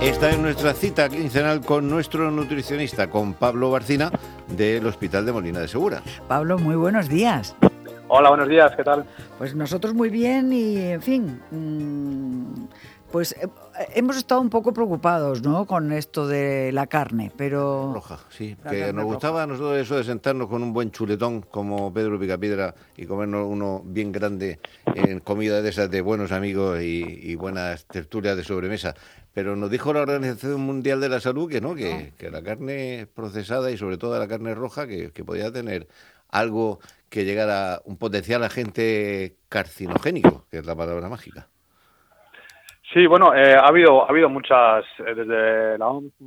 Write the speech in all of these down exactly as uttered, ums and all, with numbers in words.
Esta es nuestra cita quincenal con nuestro nutricionista, con Pablo Barcina, del Hospital de Molina de Segura. Pablo, muy buenos días. Hola, buenos días, ¿qué tal? Pues nosotros muy bien y, en fin, mmm, pues eh, hemos estado un poco preocupados, ¿no?, con esto de la carne, pero... Roja, sí, La que carne nos gustaba roja. a nosotros eso de sentarnos con un buen chuletón como Pedro Picapiedra y comernos uno bien grande en comida de esas de buenos amigos y, y buenas tertulias de sobremesa. Pero nos dijo la Organización Mundial de la Salud que no, que, que la carne procesada y sobre todo la carne roja que, que podía tener algo que llegara, un potencial agente carcinogénico, que es la palabra mágica. Sí, bueno, eh, ha habido ha habido muchas, eh, desde la O M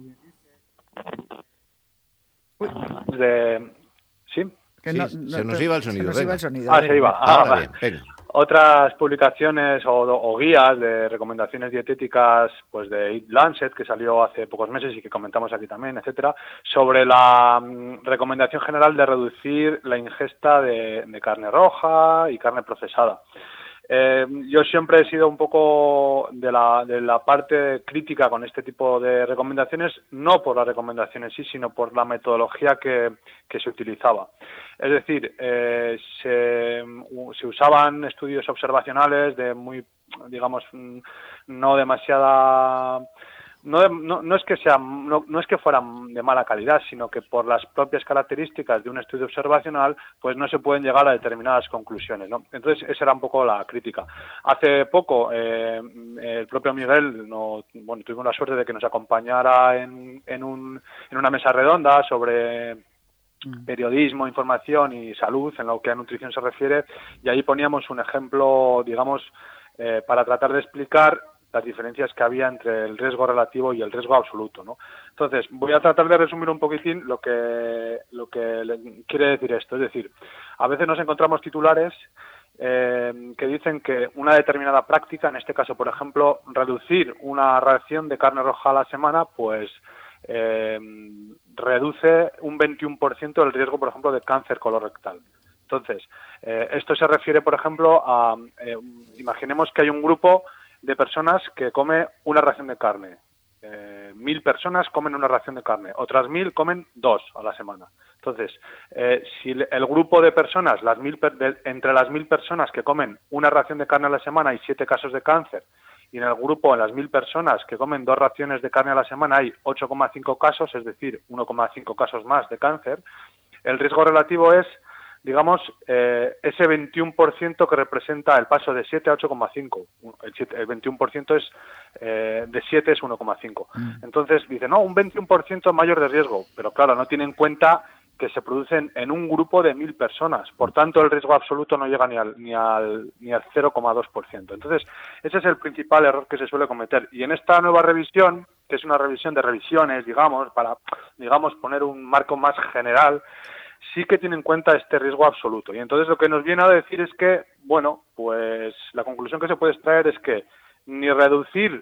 S, desde, ¿sí? Que Sí, no- se no- nos iba el sonido, Se nos venga. iba el sonido. Ah, venga. se iba. Ah, Ahora vale. bien, venga. Otras publicaciones o, o guías de recomendaciones dietéticas, pues de Eat Lancet, que salió hace pocos meses y que comentamos aquí también, etcétera, sobre la mm, recomendación general de reducir la ingesta de, de carne roja y carne procesada. Eh, yo siempre he sido un poco de la, de la parte crítica con este tipo de recomendaciones, no por las recomendaciones sí, sino por la metodología que, que se utilizaba. Es decir, eh, se, se usaban estudios observacionales de muy, digamos, no demasiada... No, no, no es que sean, no, no es que fueran de mala calidad, sino que por las propias características de un estudio observacional, pues no se pueden llegar a determinadas conclusiones, ¿no? Entonces, esa era un poco la crítica. Hace poco, eh, el propio Miguel, no, bueno, tuvimos la suerte de que nos acompañara en, en, un, en una mesa redonda sobre periodismo, información y salud, en lo que a nutrición se refiere, y ahí poníamos un ejemplo, digamos, eh, para tratar de explicar las diferencias que había entre el riesgo relativo y el riesgo absoluto, ¿no? Entonces, voy a tratar de resumir un poquitín lo que lo que le quiere decir esto. Es decir, a veces nos encontramos titulares eh, que dicen que una determinada práctica, en este caso, por ejemplo, reducir una ración de carne roja a la semana, pues eh, reduce un veintiuno por ciento el riesgo, por ejemplo, de cáncer colorectal. Entonces, eh, esto se refiere, por ejemplo, a, eh, imaginemos que hay un grupo de personas que come una ración de carne. Eh, mil personas comen una ración de carne, otras mil comen dos a la semana. Entonces, eh, si el grupo de personas, las mil de, entre las mil personas que comen una ración de carne a la semana hay siete casos de cáncer, y en el grupo, en las mil personas que comen dos raciones de carne a la semana hay ocho coma cinco casos, es decir, uno coma cinco casos más de cáncer, el riesgo relativo es, digamos, eh, ese veintiuno por ciento que representa el paso de siete a ocho coma cinco. El, el veintiuno por ciento es eh, de siete es uno coma cinco. Mm. Entonces dice, no, un veintiuno por ciento mayor de riesgo, pero claro, no tiene en cuenta que se producen en un grupo de mil personas. Por tanto, el riesgo absoluto no llega ni al, ni al, ni al cero coma dos por ciento. Entonces, ese es el principal error que se suele cometer. Y en esta nueva revisión, que es una revisión de revisiones, digamos, para, digamos, poner un marco más general, sí que tiene en cuenta este riesgo absoluto. Y entonces lo que nos viene a decir es que, bueno, pues la conclusión que se puede extraer es que ni reducir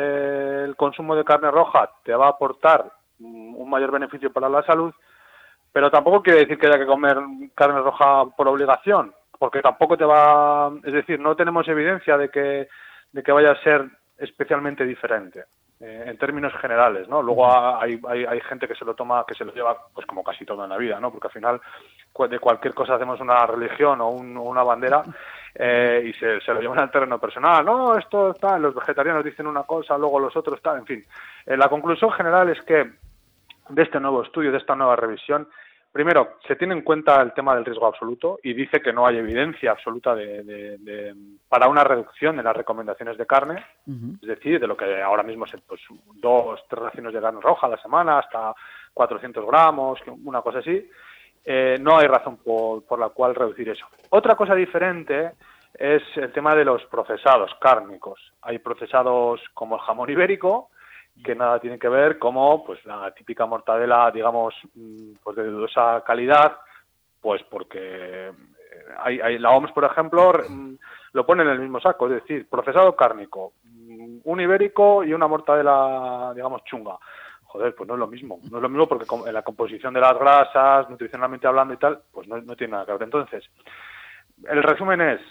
eh, el consumo de carne roja te va a aportar un mayor beneficio para la salud, pero tampoco quiere decir que haya que comer carne roja por obligación, porque tampoco te va... Es decir, no tenemos evidencia de que, de que vaya a ser especialmente diferente. Eh, en términos generales, ¿no? Luego hay, hay, hay gente que se lo toma, que se lo lleva, pues como casi todo en la vida, ¿no? Porque al final de cualquier cosa hacemos una religión o, un, o una bandera eh, y se, se lo llevan al terreno personal. No, esto está, los vegetarianos dicen una cosa, luego los otros tal, en fin. Eh, la conclusión general es que de este nuevo estudio, de esta nueva revisión, primero, se tiene en cuenta el tema del riesgo absoluto y dice que no hay evidencia absoluta de, de, de, para una reducción en las recomendaciones de carne, uh-huh. Es decir, de lo que ahora mismo es pues, dos, tres raciones de carne roja a la semana, hasta cuatrocientos gramos, una cosa así. Eh, no hay razón por, por la cual reducir eso. Otra cosa diferente es el tema de los procesados cárnicos. Hay procesados como el jamón ibérico, que nada tiene que ver como pues la típica mortadela, digamos, pues de dudosa calidad, pues porque hay, hay, la O M S, por ejemplo, lo pone en el mismo saco, es decir, procesado cárnico, un ibérico y una mortadela, digamos, chunga. Joder, pues no es lo mismo, no es lo mismo porque en la composición de las grasas, nutricionalmente hablando y tal, pues no, no tiene nada que ver. Entonces, el resumen es,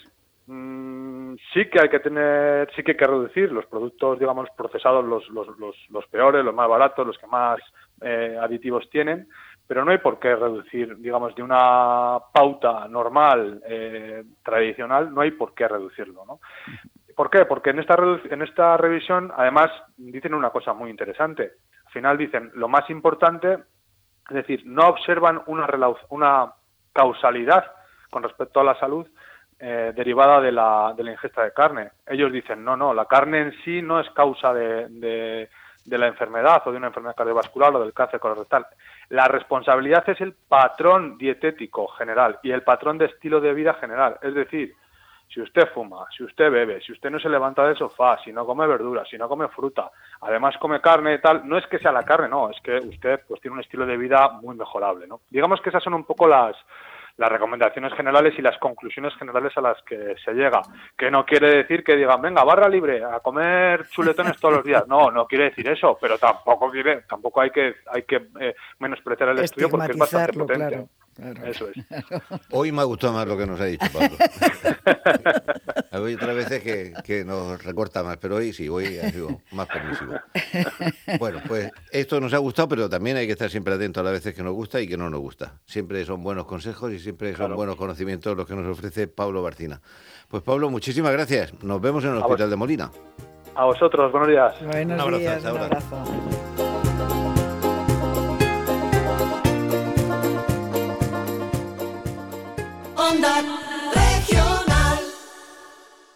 mmm, sí que hay que tener, sí que hay que reducir los productos, digamos, procesados, los, los, los, los peores, los más baratos, los que más eh, aditivos tienen, pero no hay por qué reducir, digamos, de una pauta normal, eh, tradicional, no hay por qué reducirlo, ¿no? ¿Por qué? Porque en esta, en esta revisión, además, dicen una cosa muy interesante. Al final dicen, lo más importante, es decir, no observan una, una causalidad con respecto a la salud eh, derivada de la, de la ingesta de carne. Ellos dicen, no, no, la carne en sí no es causa de, de, de la enfermedad o de una enfermedad cardiovascular o del cáncer colorectal. La responsabilidad es el patrón dietético general y el patrón de estilo de vida general. Es decir, si usted fuma, si usted bebe, si usted no se levanta del sofá, si no come verduras, si no come fruta, además come carne y tal, no es que sea la carne, no, es que usted pues tiene un estilo de vida muy mejorable, ¿no? Digamos que esas son un poco las las recomendaciones generales y las conclusiones generales a las que se llega, que no quiere decir que digan, venga, barra libre, a comer chuletones todos los días. No, no quiere decir eso, pero tampoco quiere, tampoco hay que hay que eh, menospreciar el estudio porque es bastante potente. Claro. Claro. Eso es. Hoy me ha gustado más lo que nos ha dicho Pablo. Hay otras veces que, que nos recorta más, pero hoy sí, hoy ha sido más permisivo. Bueno, pues esto nos ha gustado, pero también hay que estar siempre atentos a las veces que nos gusta y que no nos gusta. Siempre son buenos consejos y siempre son claro. buenos conocimientos los que nos ofrece Pablo Barcina. Pues Pablo, muchísimas gracias. Nos vemos en el Hospital de Molina. A vosotros, buenos días. Buenos un abrazo, días, un abrazo.